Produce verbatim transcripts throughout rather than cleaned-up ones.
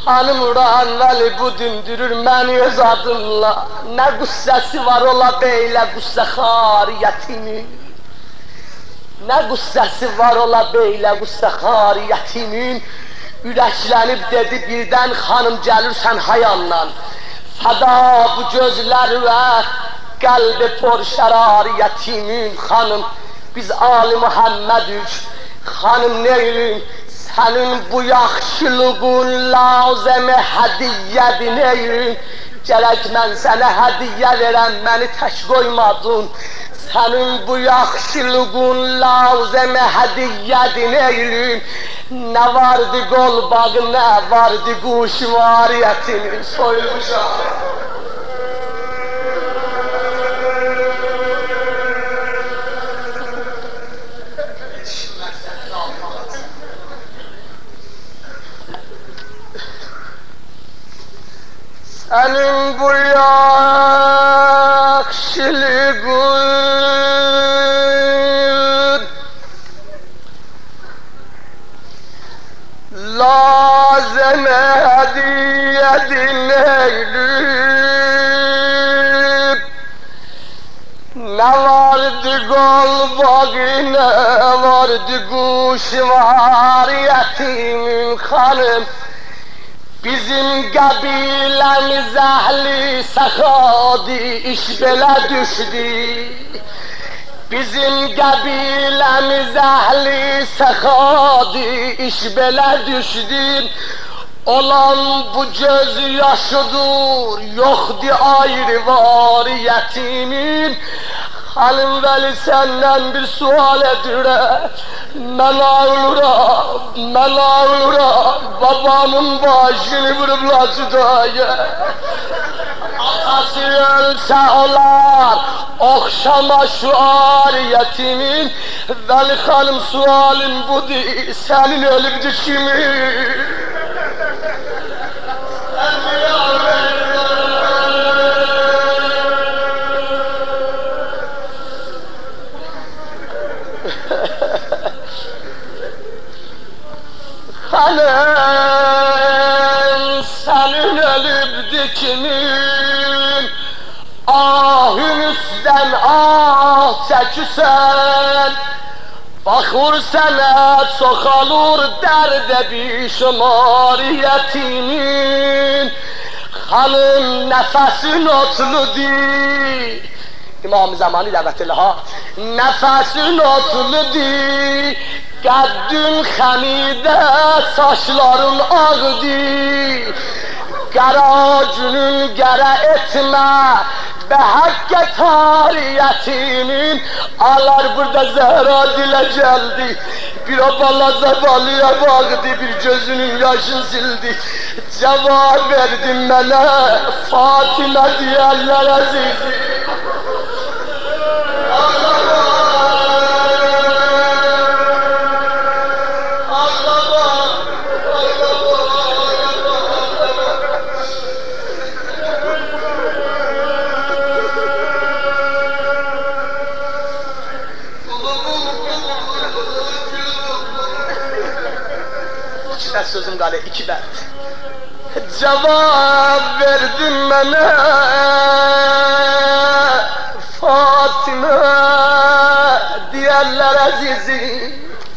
Hanım Uran Veli bu dündürür məni öz adımla. Nə qüssəsi var ola beylə qüssə xariyyətimin. Nə qüssəsi var ola beylə qüssə xariyyətimin. Ürəklənib dedi birdən xanım gəlirsən hayandan. Fəda bu gözlər və qəlbi por şərariyyətimin. Xanım biz Ali Muhammedük. Xanım neylim? Sənin bu yaxşılığın lazəmi hədiyyədir neyim? Gərək mən sənə hədiyyə verəm, məni tək qoymadın. Sənin bu yaxşılığın lazəmi hədiyyədir neyim? Nə vardı qol bağı, nə vardı quş variyyətini soyulmuşam. Sənin bu yaxşılığın lazəmə hədiyyədir neylib. Nə vardı qol bağı, nə vardı quş variyyətimin xanım. Bizim qəbiləmiz əhli səxadi iş belə düşdü. Bizim qəbiləmiz əhli səxadi iş belə düşdü. Olan bu göz yaşıdır, yoxdur ayrı variyyətimin. Xanım Veli səndən bir sual edirəm. Mən ağlıram, mən ağlıram. Babamın başını vurublar cüdaya. Atası ölsə olar, oxşama şu ariyyətimin. Veli xanım sualım budur, sənin ölübdü kimin? Xanım, sənin ölübdü kimin? Ahın üstdən ah çəkirsən. Baxır sənə çoxalır dərdə bişumariyyətimin. Xanım, nəfəsin otludur. İmam-ı Zamani dəvətələ ha. Nəfəsin otludur. Qəddün xəmidə, saçların ağdır. Qara günün qara etmə, və həqqə tariyyətimin. Alar burada Zəhra dilə gəldi. Bir o balaca balıya bağdı, bir gözünün yaşını sildi. Cavab verdin mənə, Fatimə deyərlər əzizim. Sözüm qale, iki bənd. Cavab verdin mənə, Fatimə deyərlər əzizim.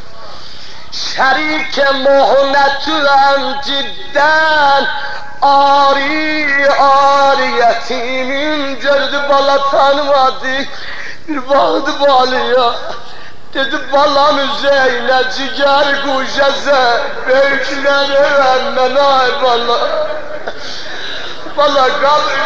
Şərikə muhnətüəm ciddən, ari ariyyətimin. Gördü bala tanımadı, bir baxdı balıya. Dedi balam üzeyne ciger kuşası, büyükleri benden ay bala. Bala kalır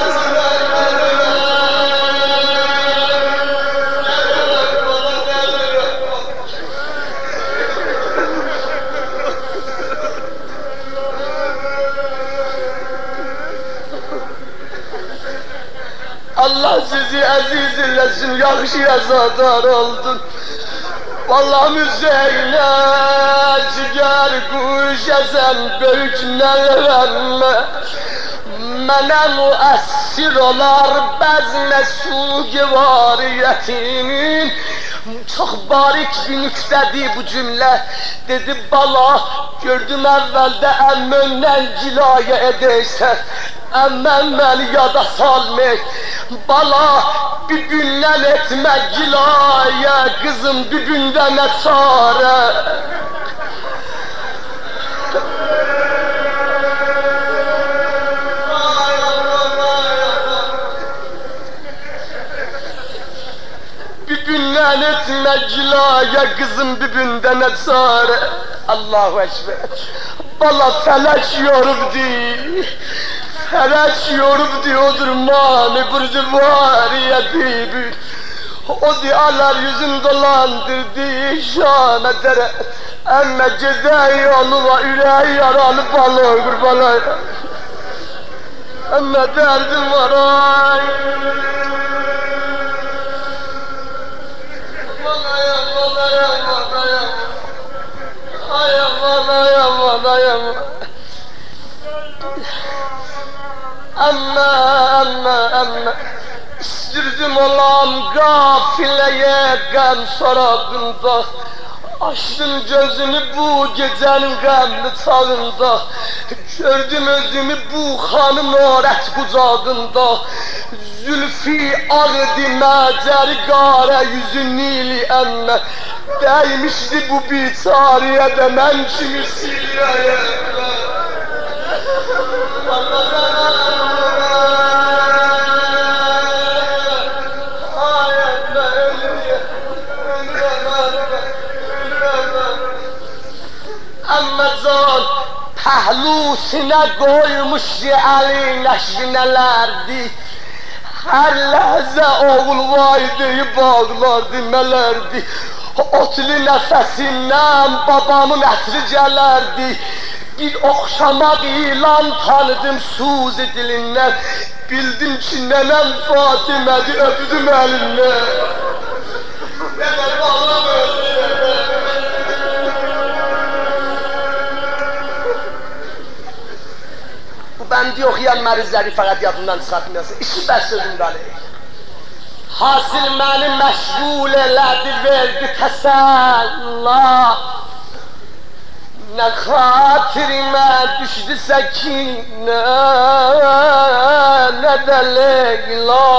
Allah sizi aziz eylesin, yaxşı yazadar oldun. Vallahi müzeyne ciger kuşasan böyüklerime. Mənə müəssir olar bəzmə suği variyyətimin. Çok barik bir nüktədir bu cümle. Dedi bala, gördüm evvelde emmenden cilaya edeysen. Emmem beni yada salmak. Bala, bir günden etme cilaya, kızım bir günden ne çare. Bir günden etme cilaya, kızım bir günden ne çare. Allahu Ekber. Bala felek yorubdi. Felek yorubdi odur mani burcu variyeti. O diyalar yüzüm dolandırdı şana dere. Emme cezayı yoluna yüreği yaralı balığı kurbanay. Emme derdim var ay. Aman ay aman ay aman ay aman. Ay aman ay aman ay aman. Amma amma amma. Sürdüm olam gafileye gam sorabında. Açtım gözümü bu gecenin gamlı çağında. Gördüm özümü bu hanım öğret kucağında. Zülfü ağdı meceri gare yüzü nili emme. Değmişti bu biçareye de men kimi siliyeye. Amazon pəhlusine koymuş Ali neşvinelerdi. Her lehze oğul vaydı bağlardı melerdi. Otlu nefesinden babamın etri gelerdi. Bir okşama ilan tanıdım Suzi dilinden. Bildim ki nenem Fatime'di öpdüm elinden. Nenem bağlam öldü. Bu bendi okuyan mərizləri fəqət yadından çıxartmayasın. İşi bəs sözümdən. Hasil məni məşğul elədi, verdi təsəllah. Nə xatirimə düşdü səkinə, nə də Leyla.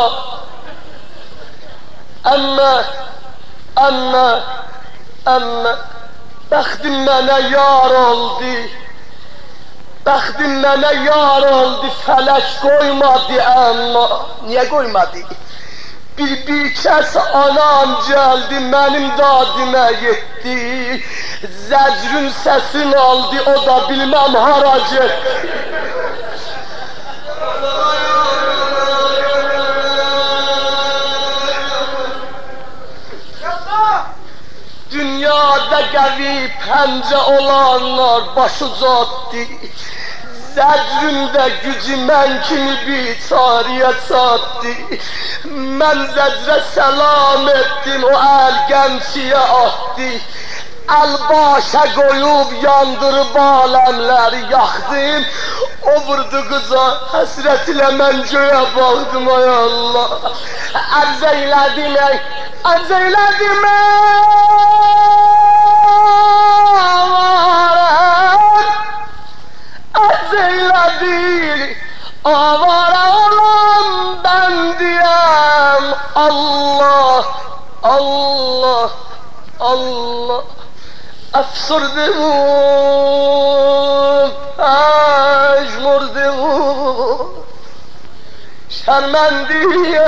Əmmə, əmmə, əmmə, bəxtim mənə yar oldu. Bəxtim mənə yar oldu, fələk qoymadı əmma. Niyə qoymadı? Bir bir kəs anam gəldi, mənim dadimə yetdi. Zəcrün səsin aldı, o da bilməm hara getdi. Dünyada qəvi pəncə olanlar başı caddi. Zəcründə gücü mən kimi biçariyə çatdı. Mən zəcrə səlam etdim, o əl gəmçiyə atdı. Əl başa qoyub yandırıb aləmləri yaxdım. O vurdu qıza, həsrət ilə mən göyə baxdım, ay Allah. Ərz eylədim, ərz eylədim, ərz eylədim. Avara olan ben diyem. Allah, Allah, Allah. Efsurdum, ecmurdum, şermendiyem.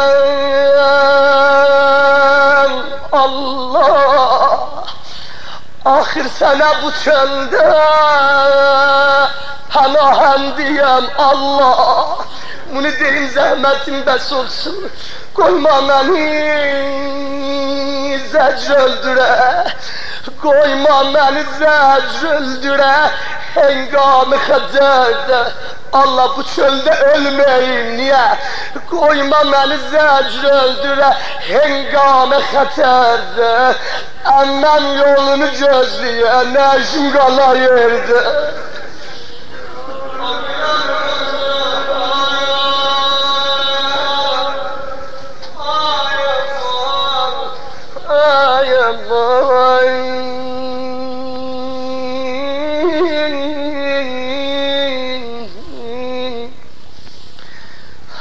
Allah, ahir sana bu çölde panahendiyem. Allah, bunu deyim zahmetim bes olsun. Koyma beni zecr öldüre, koyma beni zecr öldüre. Hengamı xəcərdə, Allah bu çölde ölmeyim niye? Koyma beni zecr öldüre, hengamı xətərdə. Annem yolunu gözlüye, nəşim qala yerdə.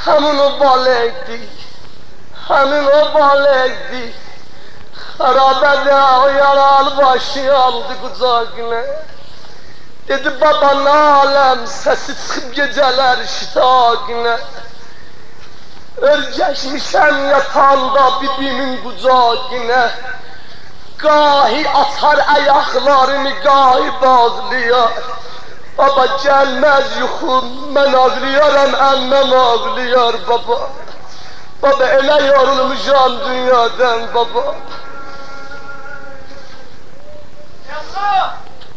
همون o بالگدی همین o بالگدی خرابede o yaralı başı aldı kucağına. Dedi baba nalem sesi çıkıp geceler şitagine. Örgeçmişem yatağında bibimin kucağına. Gahi atar ayaklarımı gahi bağlıyor. Baba gelmez yuxum, mən ağlayaram, əmməm ağlayar baba. Baba elə yorulmuşam dünyadan baba. Yallah!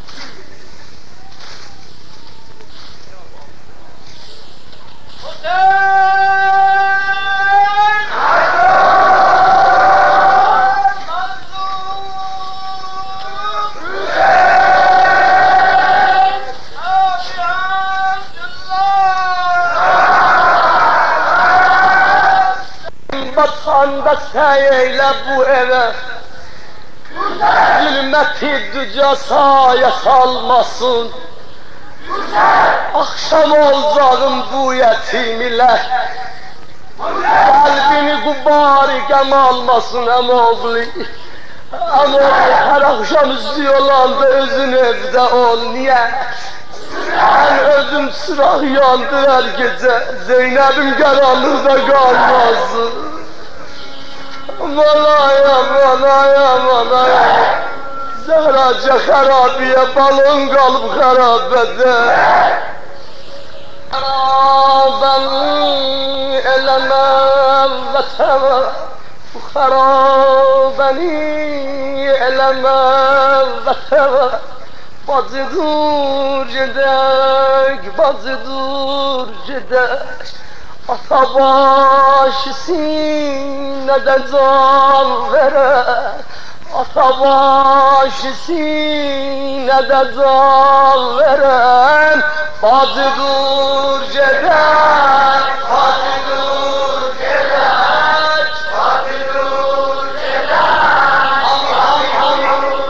Batanda seyle bu eve zulmeti düca sahaya salmasın. Akşam olacağım bu yetim ile kalbini kubari gem almasın em oğlu. Em oğlu her akşam üzüyorlardı özün evde ol niye? Ben özüm sırak yandı her gece Zeynep'im karanlıkta kalmasın. Manayam, manayam, manayam Zehraca harabiye balon kalıp harabede Harabeni elemem vateme Bu harabeni elemem vateme Bazı dur cedek, bazı dur cedek Ata başı sineden can veren Ata başı sineden can veren Bazı dur cedek, bazı dur cedek Bazı dur cedek Allah Allah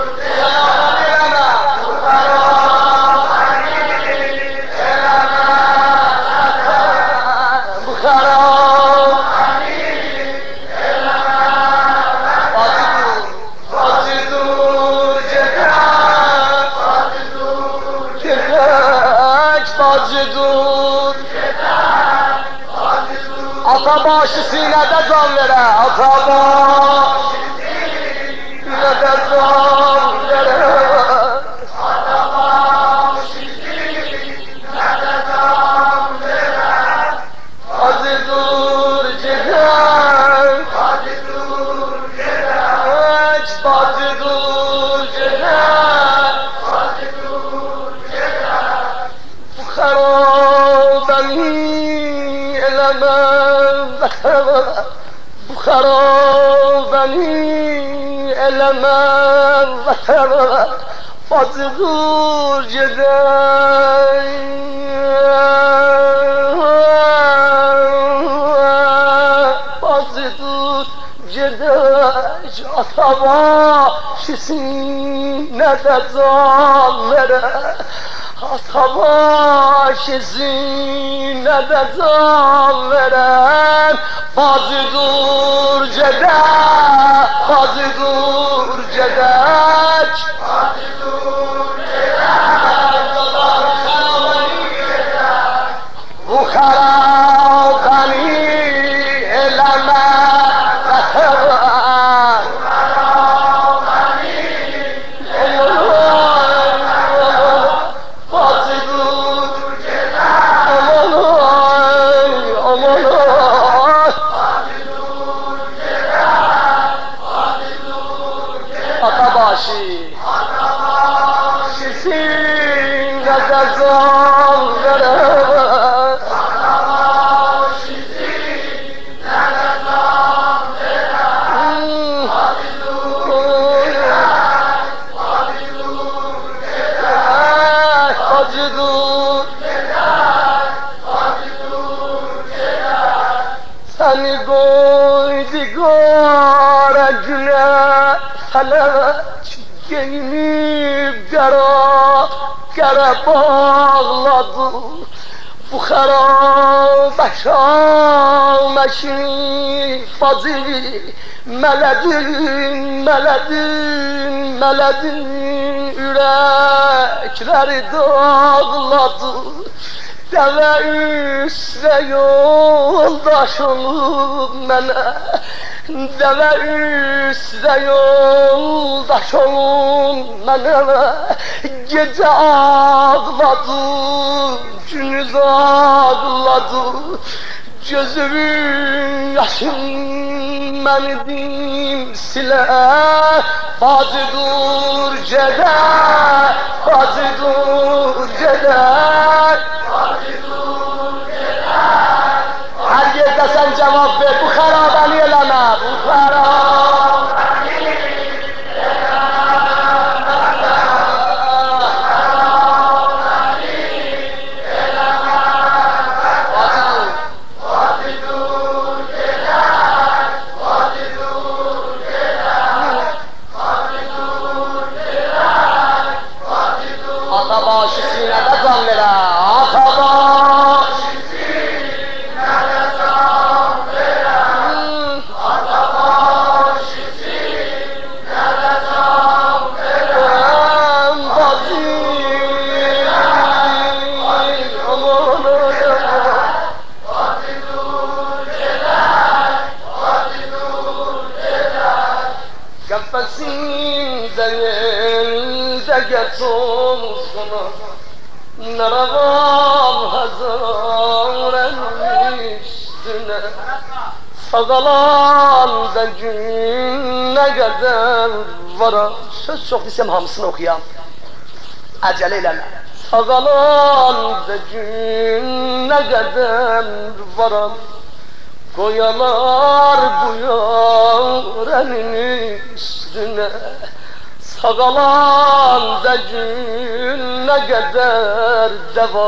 Ata başı sinede can vere, ata başı sinede can vere Ata başı sinede can vere Hacı dur ceden, hacı dur ceden Hacı dur ceden, hacı dur ceden Bu harabeni elemem vateme Bu harabeni elemem vateme Bazı dur ceden Bazı dur ceden Ata başı sinede can vere Ata başı sinede can veren Bazı dur cedek, bazı dur cedek Bazı dur cedek, bu harabeni eleme vateme Seni koydu garacına felek giyinip kara kara bağladı Bu harabet Yaşamışım fazil meledin, meledin, meledin yürekleri dağladı. Deve üstə yoldaş olub mənə, deve üstə yoldaş olub mənə. Gecə ağladı, gündüz ağladı, gözümün yaşın mənim silə. Hacı dur gedə, hacı dur gedə, her yerde sen cevap ver, bu xarabəni eləmə, bu xarabəni ata başı sinədə can verə, ata başı sinədə can verə, ata başı sinədə can verə. Bazir, aman aman, Bazir dur gedək, Bazir dur gedək. Qəfəsində elde geç olsana, Naravan hazarenin üstüne. Sağalan da günne kadar varam. Söz çok desem hamısını okuyam, acele eyleme. Sağalan da günne kadar varam, koyalar bu yarenin üstüne. Sağalan da günne kadar deva,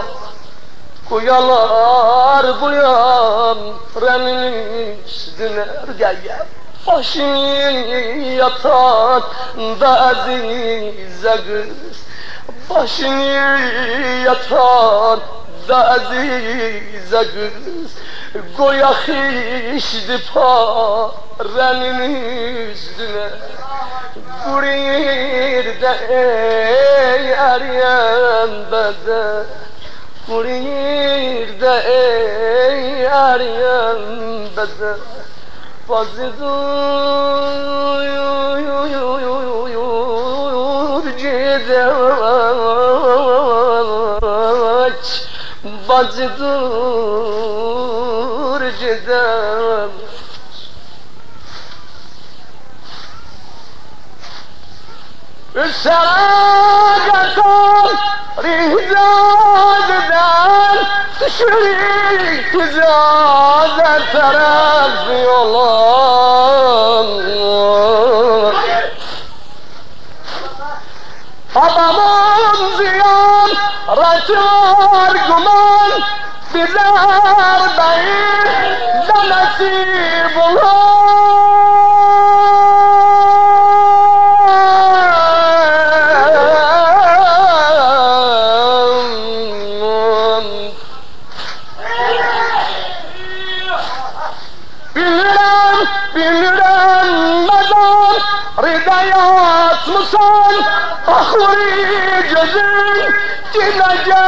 koyalar bu yarenin üstüne. Gel gel. Başın yatan da azize kız, başın yatan da azize kız. Koyak işdi parenin üstüne. Kurirde ey Meryem bedel, Kurirde ey Meryem bedel. Bazı dur gideç, bazı dur gideç. Üstelageton rihzadeden düşürük güzel taraf yolun. Babamın ziyan raytlar guman, bizler değil de nasip olur. Yatmışsan ahuri gözün dinlece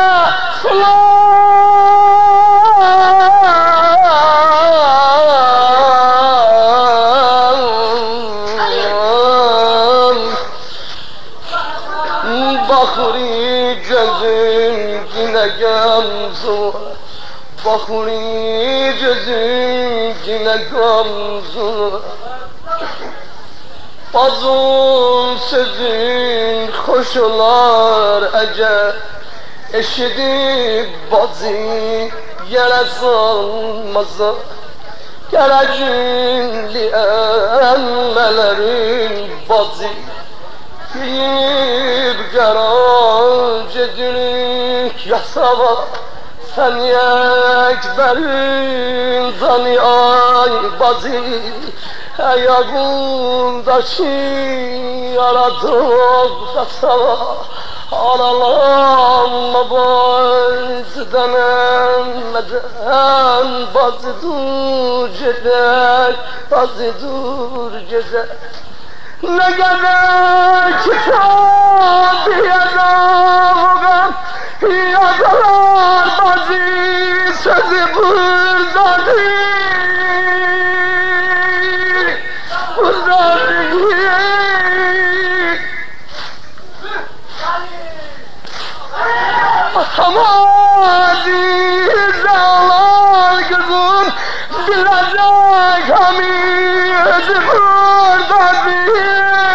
sulan. Bahuri gözün dinlece sulan, bahuri gözün dinlece sulan. Bazı sözün hoş olar ece, eşidip bazı yere salmaz. Gelecimli emmelerin bazı giyip garac edilük yasava. Sen yekberin zani ay bazı, ayağımdaki yaradık da sana. Ağlalanma bazıdan emmeden bazıdır gedək, bazıdır gedək. Ne kadar kitap yazarım, yazarlar bazı sözü buradadır, buradadır. Atamazız ağlar kızım, bilecek hamiz buradadır.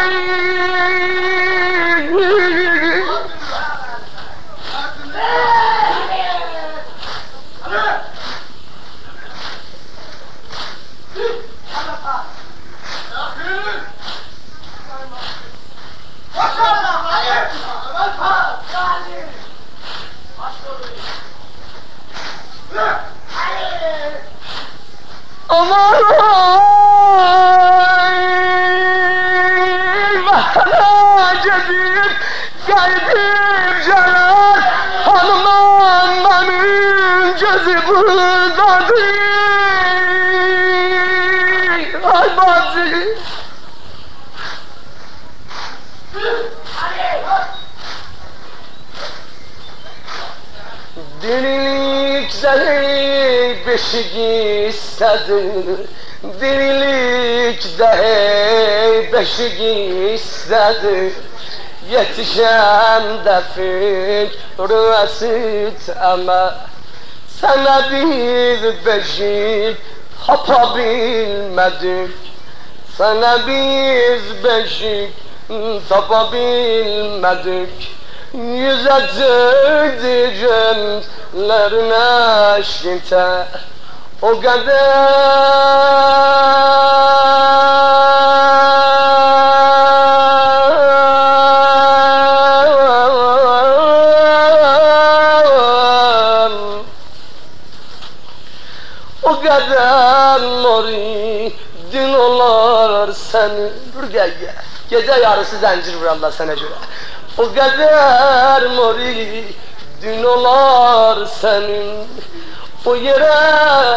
Aman vatana gidip geldim Celal, hanımam benim gözü buradadır. Ay bazı dirilik zehir beşik istedi, dirilik zehir beşik istedi. Yetişen de fikri esit ama sana bir beşik tapabilmedik, sana bir beşik tapabilmedik. Yüzecek diyeceklerin aşkite o kadar, o kadar muridin olar seni. Dur gel gel, gece yarısı zincir vur Allah sana göre. O kadar muridin olar senin, o yere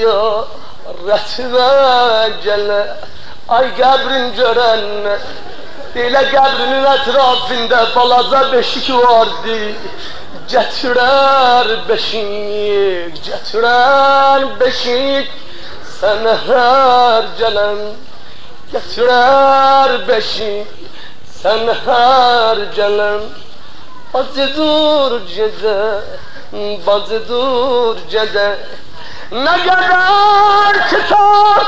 ziyaretine gele. Ay kabrin görenler, böyle kabrinin etrafında balaza beşik vardı. Getirer beşik, getirer beşik, sana her gelen. Getirer beşik, sen her gelen. Bazıdır gece, bazıdır gece. Ne kadar kitap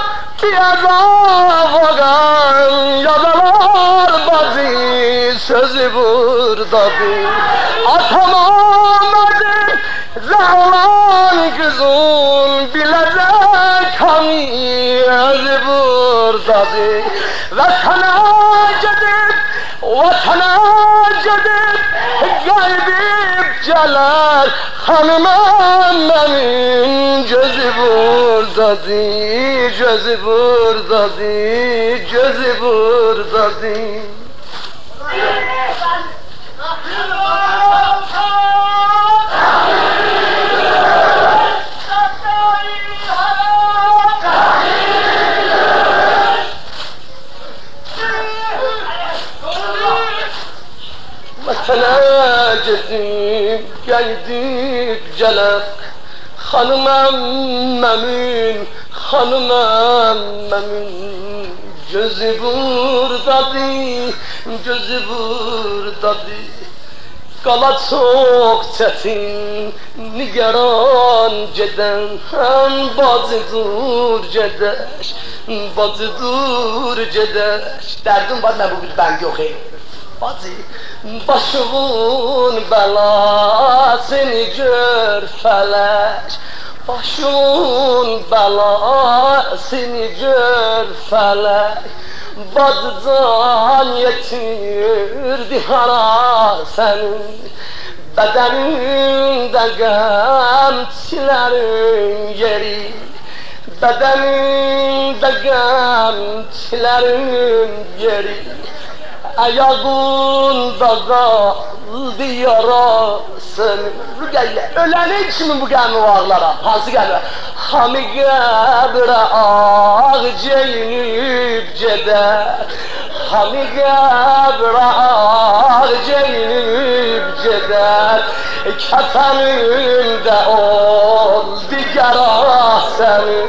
yazar, yazarlar bazı sözü buradadır. Atamadım zaman kızın, bilecek hamiz buradadır. Ve sana gidip, vatana gidip gelip Celal, hanımam benim gözü buradadır, gözü buradadır, gözü buradadır. Vatana gidip geldik Celal, hanımam benim, hanımam benim. Gözü buradadır, gözü buradadır. Qala çox çətin, nigaran gedən, bacıdır gedək, bacıdır gedək. Dərdim var, mən bu bir bənd yox ey. Bacı, başımın bəlasını gör fələk, başımın bəlasını gör fələk. Bacıcan yetirdi hara senin, bedeninde gamçilerin yeri, bedeninde gamçilerin yeri. Ayağında oldu yarasın. Rüqeyyə, ölənin kimi bu qəmi varlara, hansı qəmi? Hami qəbrə ağ ceynib gedər, hami qəbrə ağ ceynib gedər, kəfənində oldu yarasın.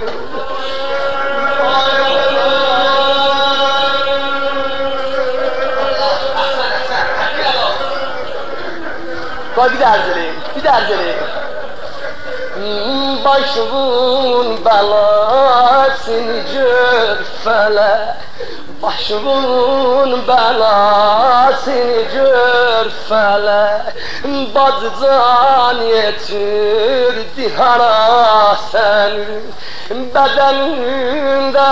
Bak bir daha söyleyeyim, bir daha söyleyeyim. Başımın belasını gör felek, başımın belasını gör felek, bacıcan yetirdi hara seni, bedeninde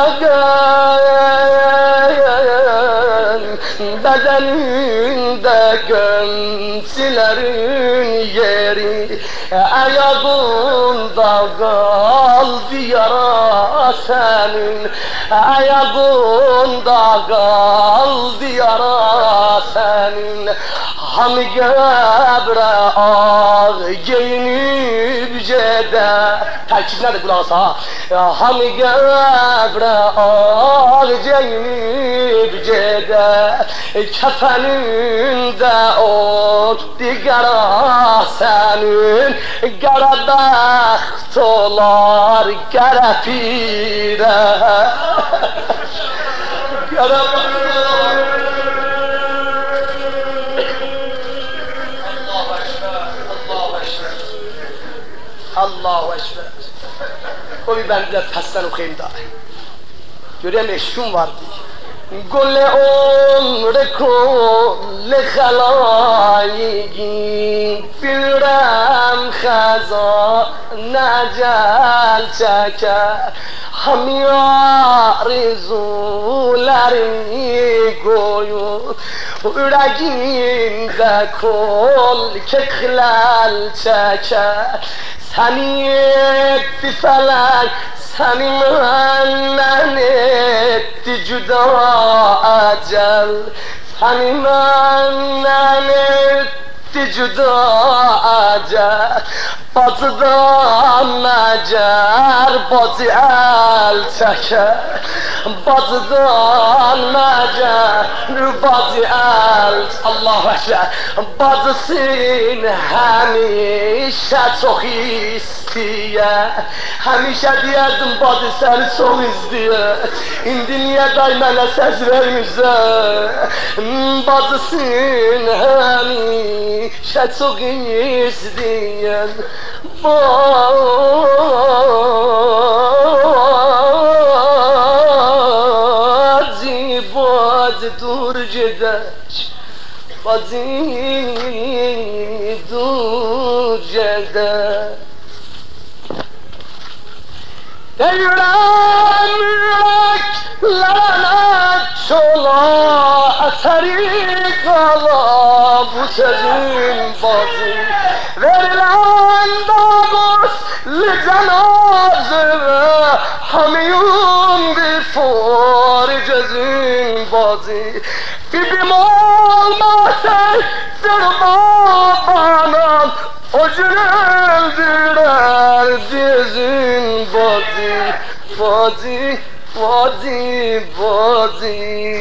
gön, bedeninde gömsilerin yeri, ayağında kaldı yara senin, ayağında kaldı yara senin. Hani qəbrə ağ geyinib gedər. Tərkib nədir qulaq asa? Hani qəbrə ağ geyinib gedər, kəfənində oldu qara sənin, qara bəxt olar qara pirə, qara bəxt olar. Allahu Ekber. O bir ben de tersten okuyayım da. Göreyim eşkum vardı. Gole umre kulle halayigin, bilrem khaza necel çeker, hami arzuları koyup yüreğinde kol keklel çeker. Seni etti felek, seni menden etti cüda ecel, seni menden etti cüda ecel, bacıdan mecer bacı el çeker, bacıdan mecer bacı el. Allahu Ekber. Bacısın həmişə çox istəyər, həmişə deyərdim bacı səni çox istəyər, indi niyə day mənə səs vermirsən? Bacısın həmişə çox istəyər, bacı bacı dur gedək, bacı dur gedək. Deyirəm ürəklərə çola əsəri qala bu sözün bacı, verilən dağuslu cənazəvə hamiyun bir for gözün bacı. Bibim olmasaydır babanam, o gün öldürer dizin bacı, bacı, bacı, bacı.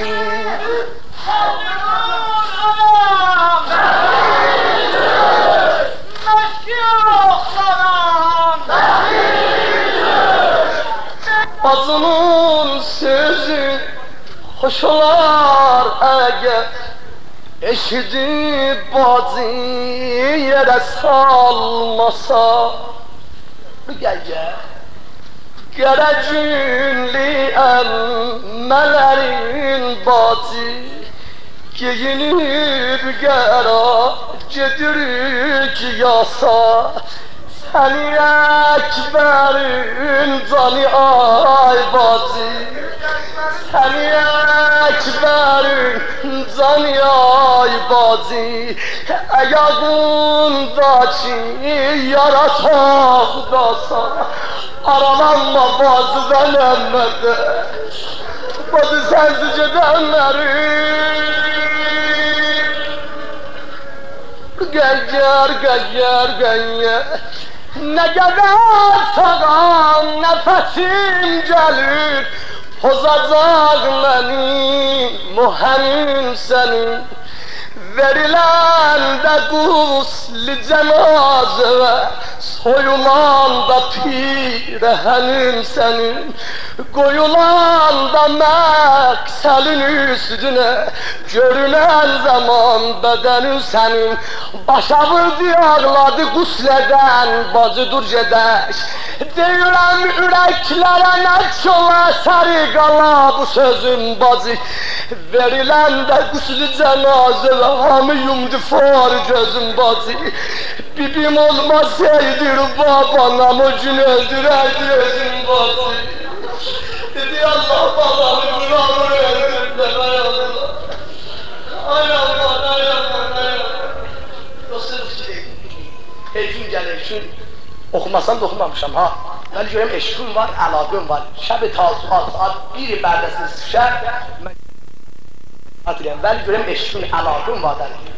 Bacımın sözü hoş olar eğer, eşidib bacı yere salmasa. Rüqeyyə, gərəcünlü əmmələrin bacı, geyinib qəra gedirik yasa. Səni Əkbərin canı ay bacı, səni Əkbərin canı ay bacı, ayağındakı yara sağdasa, aralanma bacıdan əmmədə, bacı sensiz gedənləri. Gayar gayar gayar ne kadar sağam nefesim gelir pozacak benim muhemin senin verilen de gusli cenaze soyulan da pirehenin senin koyulan da mekselin üstüne görünen zaman bedenin senin başa vurdu ağladı gusleden bacı dur gedək deyirəm ürəklərə nə çola sarı qala bu sözüm bacı verilen de gusli cenaze hamı yumdu far gözüm bacı bibim olmasaydı babanam o gün öldürerdi özüm bacı dedi Allah babamı buramı öldürdü ay Allah ay Allah ay Allah ay Allah o sırf ki eşim gelir eşim okumasam da okumamışam ha ben göreyim eşim var əlaqım var şəb-i tasuat saat bir bərdəsiz şəb hatırlayın ben göreyim eşimin əlaqım var der